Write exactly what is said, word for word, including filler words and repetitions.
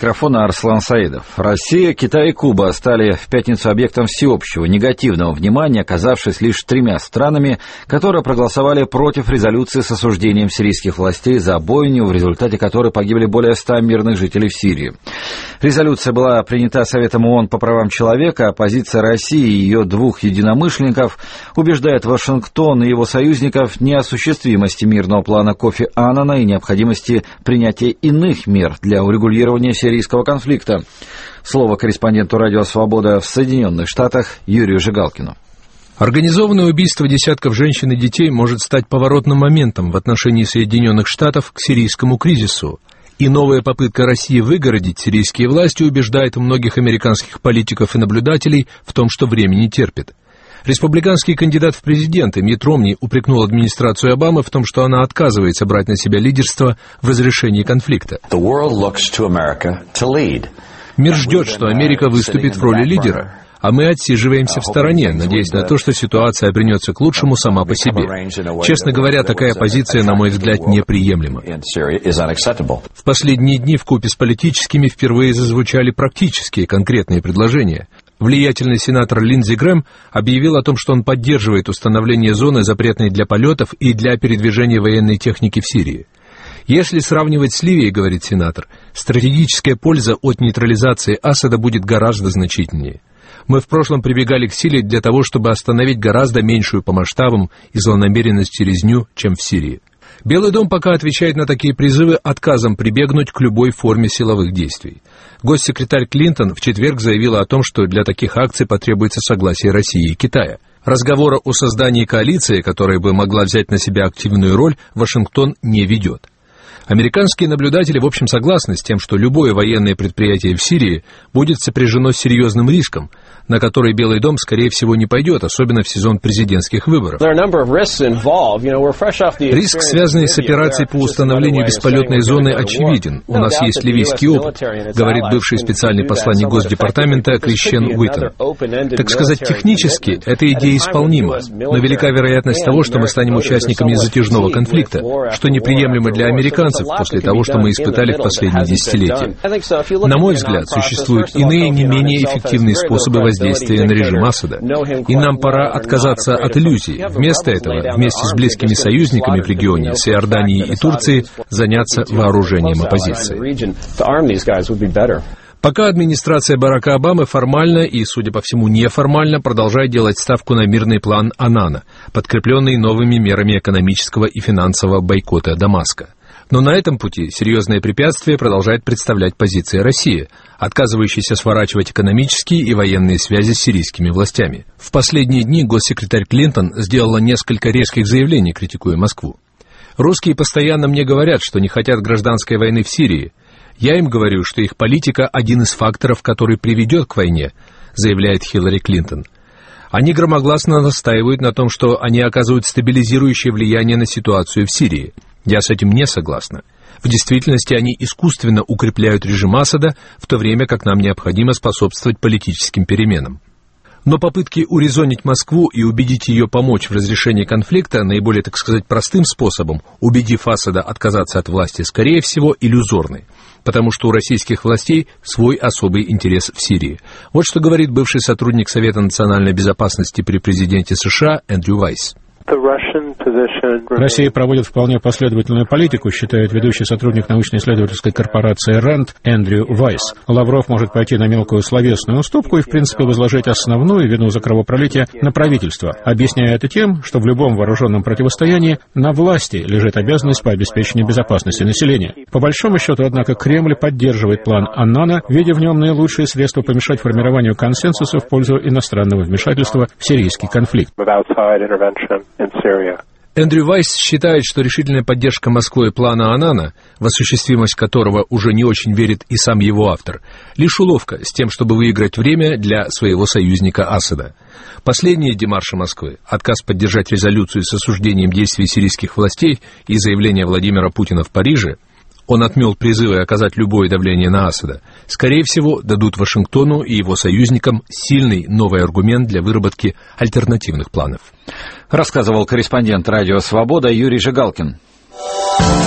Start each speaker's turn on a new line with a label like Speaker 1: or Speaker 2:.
Speaker 1: микрофона Арслан Саидов. Россия, Китай и Куба стали в пятницу объектом всеобщего негативного внимания, оказавшись лишь тремя странами, которые проголосовали против резолюции с осуждением сирийских властей за бойню, в результате которой погибли более ста мирных жителей в Сирии. Резолюция была принята Советом ООН по правам человека, а позиция России и ее двух единомышленников убеждает Вашингтон и его союзников в неосуществимости мирного плана Кофи Аннана и необходимости принятия иных мер для урегулирования сирийского конфликта. Слово корреспонденту «Радио Свобода» в Соединенных Штатах Юрию Жигалкину.
Speaker 2: Организованное убийство десятков женщин и детей может стать поворотным моментом в отношении Соединенных Штатов к сирийскому кризису. И новая попытка России выгородить сирийские власти убеждает многих американских политиков и наблюдателей в том, что время не терпит. Республиканский кандидат в президенты Митт Ромни упрекнул администрацию Обамы в том, что она отказывается брать на себя лидерство в разрешении конфликта. Мир ждет, что Америка выступит в роли лидера, а мы отсиживаемся в стороне, надеясь на то, что ситуация обернется к лучшему сама по себе. Честно говоря, такая позиция, на мой взгляд, неприемлема. В последние дни вкупе с политическими впервые зазвучали практические конкретные предложения. Влиятельный сенатор Линдзи Грэм объявил о том, что он поддерживает установление зоны, запретной для полетов и для передвижения военной техники в Сирии. Если сравнивать с Ливией, говорит сенатор, стратегическая польза от нейтрализации Асада будет гораздо значительнее. Мы в прошлом прибегали к силе для того, чтобы остановить гораздо меньшую по масштабам и злонамеренности резню, чем в Сирии. Белый дом пока отвечает на такие призывы отказом прибегнуть к любой форме силовых действий. Госсекретарь Клинтон в четверг заявила о том, что для таких акций потребуется согласие России и Китая. Разговора о создании коалиции, которая бы могла взять на себя активную роль, Вашингтон не ведет. Американские наблюдатели, в общем, согласны с тем, что любое военное предприятие в Сирии будет сопряжено с серьезным риском, на который Белый дом, скорее всего, не пойдет, особенно в сезон президентских выборов. Риск, связанный с операцией по установлению бесполетной зоны, очевиден. У нас есть ливийский опыт, говорит бывший специальный посланник Госдепартамента Кристиан Уиттон. Так сказать, технически эта идея исполнима, но велика вероятность того, что мы станем участниками затяжного конфликта, что неприемлемо для американцев после того, что мы испытали в последние десятилетия. На мой взгляд, существуют иные, не менее эффективные способы воздействия на режим Асада. И нам пора отказаться от иллюзий. Вместо этого, вместе с близкими союзниками в регионе, с Иорданией и Турцией, заняться вооружением оппозиции. Пока администрация Барака Обамы формально и, судя по всему, неформально продолжает делать ставку на мирный план Аннана, подкрепленный новыми мерами экономического и финансового бойкота Дамаска. Но на этом пути серьезное препятствие продолжает представлять позиция России, отказывающаяся сворачивать экономические и военные связи с сирийскими властями. В последние дни госсекретарь Клинтон сделала несколько резких заявлений, критикуя Москву. «Русские постоянно мне говорят, что не хотят гражданской войны в Сирии. Я им говорю, что их политика – один из факторов, который приведет к войне», заявляет Хиллари Клинтон. Они громогласно настаивают на том, что они оказывают стабилизирующее влияние на ситуацию в Сирии. Я с этим не согласна. В действительности они искусственно укрепляют режим Асада, в то время как нам необходимо способствовать политическим переменам. Но попытки урезонить Москву и убедить ее помочь в разрешении конфликта наиболее, так сказать, простым способом, убедив Асада отказаться от власти, скорее всего, иллюзорны, потому что у российских властей свой особый интерес в Сирии. Вот что говорит бывший сотрудник Совета национальной безопасности при президенте США Эндрю Вайс.
Speaker 3: Россия проводит вполне последовательную политику, считает ведущий сотрудник научно-исследовательской корпорации РАНД Эндрю Вайс. Лавров может пойти на мелкую словесную уступку и, в принципе, возложить основную вину за кровопролитие на правительство, объясняя это тем, что в любом вооруженном противостоянии на власти лежит обязанность по обеспечению безопасности населения. По большому счету, однако, Кремль поддерживает план Аннана, видя в нем наилучшие средства помешать формированию консенсуса в пользу иностранного вмешательства в сирийский конфликт.
Speaker 2: Эндрю Вайс считает, что решительная поддержка Москвой плана Аннана, в осуществимость которого уже не очень верит и сам его автор, лишь уловка с тем, чтобы выиграть время для своего союзника Асада. Последние демарши Москвы, отказ поддержать резолюцию с осуждением действий сирийских властей и заявление Владимира Путина в Париже, он отмел призывы оказать любое давление на Асада, скорее всего, дадут Вашингтону и его союзникам сильный новый аргумент для выработки альтернативных планов.
Speaker 1: Рассказывал корреспондент «Радио Свобода» Юрий Жигалкин.